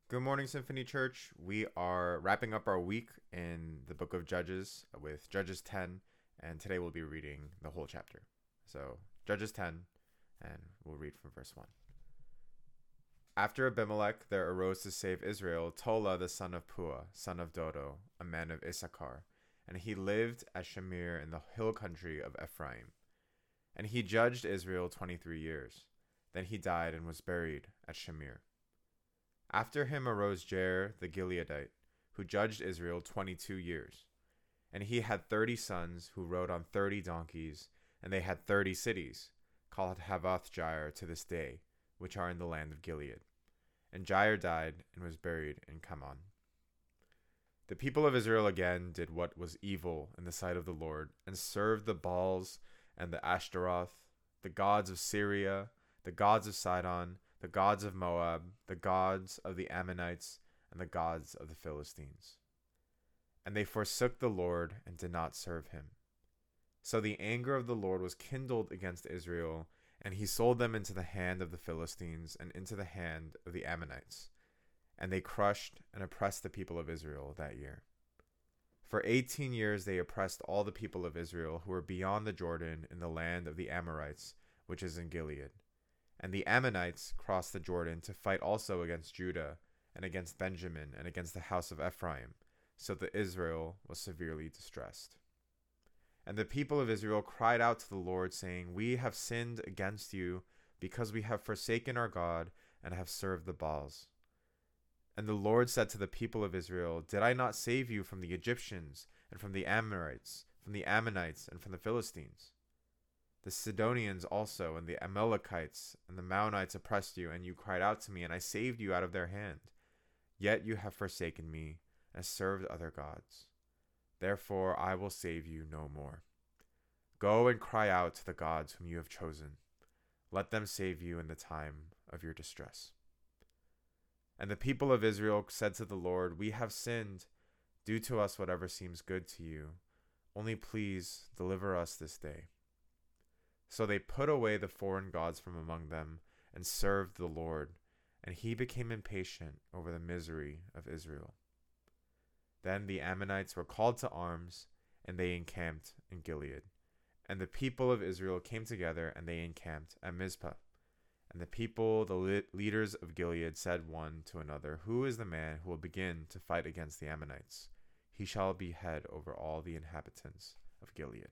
Good morning, Symphony Church. We are wrapping up our week in the book of Judges with Judges 10, and today we'll be reading the whole chapter. So, Judges 10, and we'll read from verse 1. After Abimelech, there arose to save Israel Tola the son of Pua, son of Dodo, a man of Issachar, and he lived at Shamir in the hill country of Ephraim. And he judged Israel 23 years. Then he died and was buried at Shamir. After him arose Jair the Gileadite, who judged Israel 22 years. And he had 30 sons who rode on 30 donkeys, and they had 30 cities, called Havoth Jair to this day, which are in the land of Gilead. And Jair died and was buried in Kamon. The people of Israel again did what was evil in the sight of the Lord, and served the Baals and the Ashtaroth, the gods of Syria, the gods of Sidon, the gods of Moab, the gods of the Ammonites, and the gods of the Philistines. And they forsook the Lord and did not serve him. So the anger of the Lord was kindled against Israel, and he sold them into the hand of the Philistines and into the hand of the Ammonites. And they crushed and oppressed the people of Israel that year. For 18 years they oppressed all the people of Israel who were beyond the Jordan in the land of the Amorites, which is in Gilead. And the Ammonites crossed the Jordan to fight also against Judah, and against Benjamin, and against the house of Ephraim, so that Israel was severely distressed. And the people of Israel cried out to the Lord, saying, We have sinned against you, because we have forsaken our God, and have served the Baals. And the Lord said to the people of Israel, Did I not save you from the Egyptians, and from the Amorites, from the Ammonites, and from the Philistines? The Sidonians also, and the Amalekites, and the Maonites oppressed you, and you cried out to me, and I saved you out of their hand. Yet you have forsaken me, and served other gods. Therefore I will save you no more. Go and cry out to the gods whom you have chosen. Let them save you in the time of your distress. And the people of Israel said to the Lord, We have sinned. Do to us whatever seems good to you. Only please deliver us this day. So they put away the foreign gods from among them and served the Lord, and he became impatient over the misery of Israel. Then the Ammonites were called to arms, and they encamped in Gilead. And the people of Israel came together, and they encamped at Mizpah. And the people, the leaders of Gilead, said one to another, Who is the man who will begin to fight against the Ammonites? He shall be head over all the inhabitants of Gilead.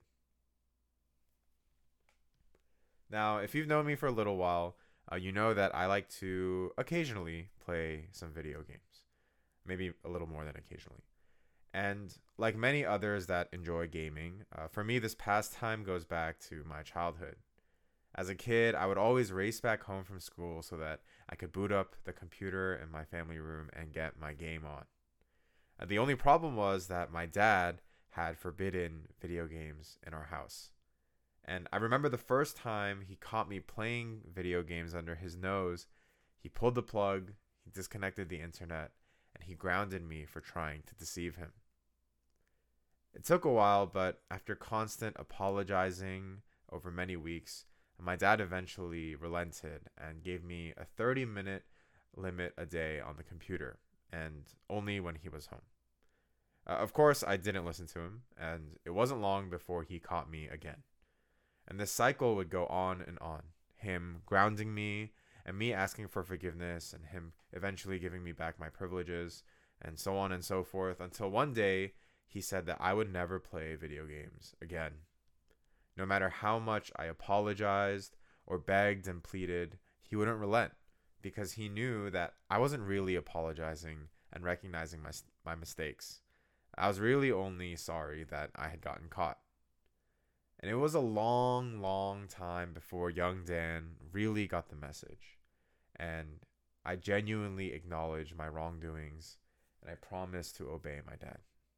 Now, if you've known me for a little while, you know that I like to occasionally play some video games. Maybe a little more than occasionally. And like many others that enjoy gaming, for me, this pastime goes back to my childhood. As a kid, I would always race back home from school so that I could boot up the computer in my family room and get my game on. The only problem was that my dad had forbidden video games in our house. And I remember the first time he caught me playing video games under his nose, he pulled the plug, he disconnected the internet, and he grounded me for trying to deceive him. It took a while, but after constant apologizing over many weeks, my dad eventually relented and gave me a 30-minute limit a day on the computer, and only when he was home. Of course, I didn't listen to him, and it wasn't long before he caught me again. And this cycle would go on and on. Him grounding me, and me asking for forgiveness, and him eventually giving me back my privileges, and so on and so forth, until one day he said that I would never play video games again. No matter how much I apologized or begged and pleaded, he wouldn't relent, because he knew that I wasn't really apologizing and recognizing my mistakes. I was really only sorry that I had gotten caught. And it was a long, long time before young Dan really got the message. And I genuinely acknowledged my wrongdoings, and I promised to obey my dad.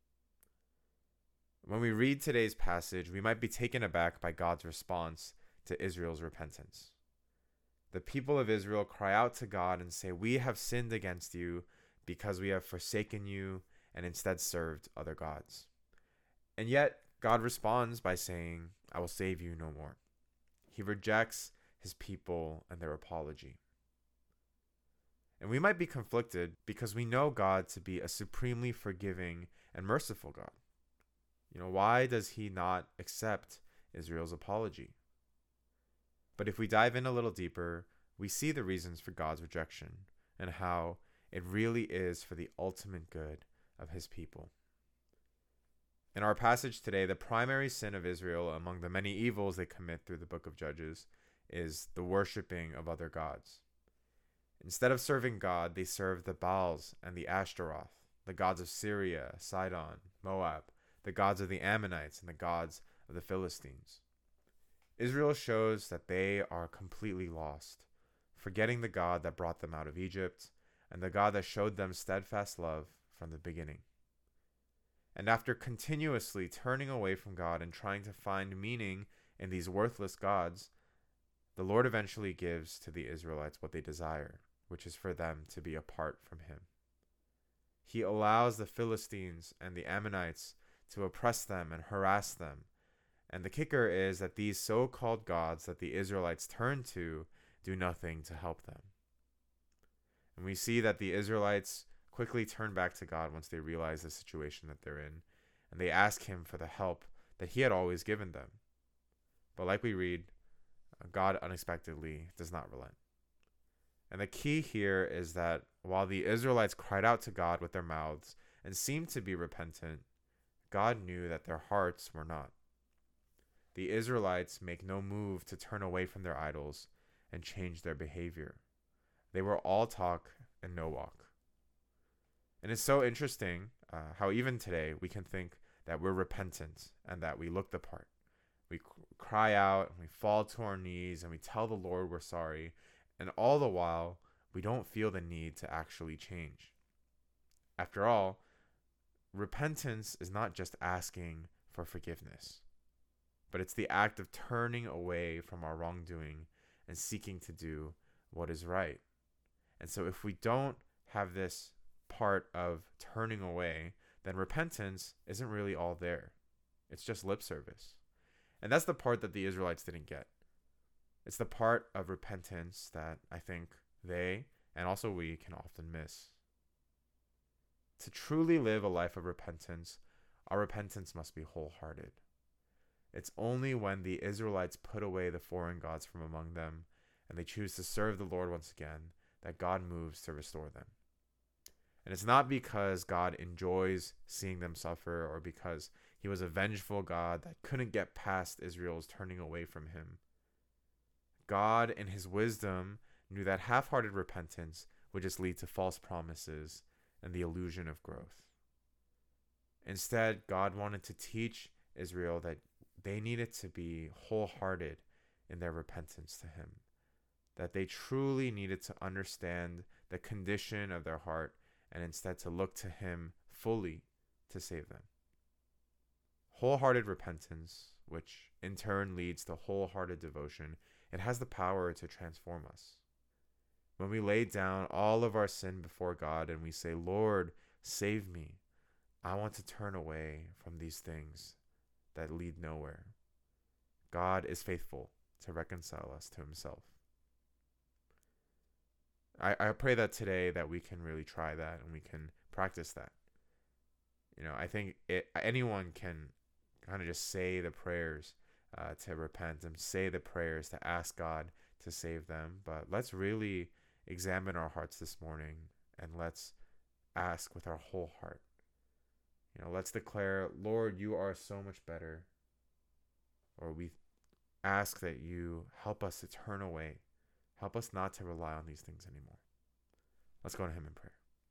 When we read today's passage, we might be taken aback by God's response to Israel's repentance. The people of Israel cry out to God and say, We have sinned against you because we have forsaken you and instead served other gods. And yet, God responds by saying, I will save you no more. He rejects his people and their apology. And we might be conflicted because we know God to be a supremely forgiving and merciful God. Why does he not accept Israel's apology? But if we dive in a little deeper, we see the reasons for God's rejection and how it really is for the ultimate good of his people. In our passage today, the primary sin of Israel among the many evils they commit through the book of Judges is the worshiping of other gods. Instead of serving God, they serve the Baals and the Ashtaroth, the gods of Syria, Sidon, Moab, the gods of the Ammonites, and the gods of the Philistines. Israel shows that they are completely lost, forgetting the God that brought them out of Egypt and the God that showed them steadfast love from the beginning. And after continuously turning away from God and trying to find meaning in these worthless gods, the Lord eventually gives to the Israelites what they desire, which is for them to be apart from him. He allows the Philistines and the Ammonites to oppress them and harass them. And the kicker is that these so-called gods that the Israelites turn to do nothing to help them. And we see that the Israelites quickly turn back to God once they realize the situation that they're in, and they ask him for the help that he had always given them. But like we read, God unexpectedly does not relent. And the key here is that while the Israelites cried out to God with their mouths and seemed to be repentant, God knew that their hearts were not. The Israelites make no move to turn away from their idols and change their behavior. They were all talk and no walk. And it's so interesting how even today we can think that we're repentant and that we look the part. We cry out and we fall to our knees and we tell the Lord we're sorry. And all the while, we don't feel the need to actually change. After all, repentance is not just asking for forgiveness, but it's the act of turning away from our wrongdoing and seeking to do what is right. And so if we don't have this part of turning away, then repentance isn't really all there. It's just lip service. And that's the part that the Israelites didn't get. It's the part of repentance that I think they, and also we, can often miss. To truly live a life of repentance, our repentance must be wholehearted. It's only when the Israelites put away the foreign gods from among them and they choose to serve the Lord once again that God moves to restore them. And it's not because God enjoys seeing them suffer or because he was a vengeful God that couldn't get past Israel's turning away from him. God, in his wisdom, knew that half-hearted repentance would just lead to false promises and the illusion of growth. Instead, God wanted to teach Israel that they needed to be wholehearted in their repentance to him, that they truly needed to understand the condition of their heart and instead to look to him fully to save them. Wholehearted repentance, which in turn leads to wholehearted devotion, it has the power to transform us. When we lay down all of our sin before God and we say, Lord, save me, I want to turn away from these things that lead nowhere. God is faithful to reconcile us to himself. I pray that today that we can really try that and we can practice that. I think anyone can kind of just say the prayers to repent and say the prayers to ask God to save them. But let's really examine our hearts this morning and let's ask with our whole heart. Let's declare, Lord, you are so much better. Or we ask that you help us to turn away. Help us not to rely on these things anymore. Let's go to him in prayer.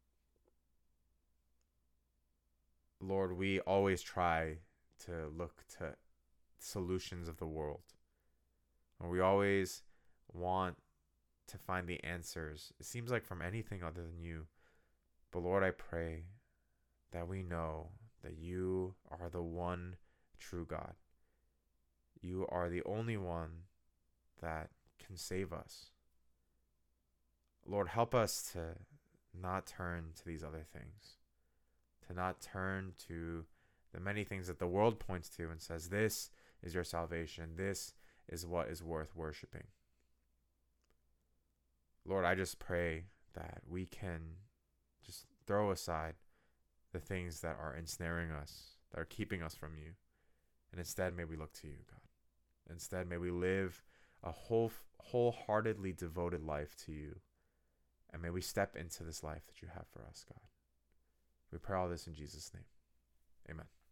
Lord, we always try to look to solutions of the world. Or we always want to find the answers, it seems like, from anything other than you. But Lord, I pray that we know that you are the one true God. You are the only one that can save us. Lord, help us to not turn to these other things, to not turn to the many things that the world points to and says, this is your salvation, this is what is worth worshiping. Lord, I just pray that we can just throw aside the things that are ensnaring us, that are keeping us from you. And instead, may we look to you, God. Instead, may we live a wholeheartedly devoted life to you. And may we step into this life that you have for us, God. We pray all this in Jesus' name. Amen.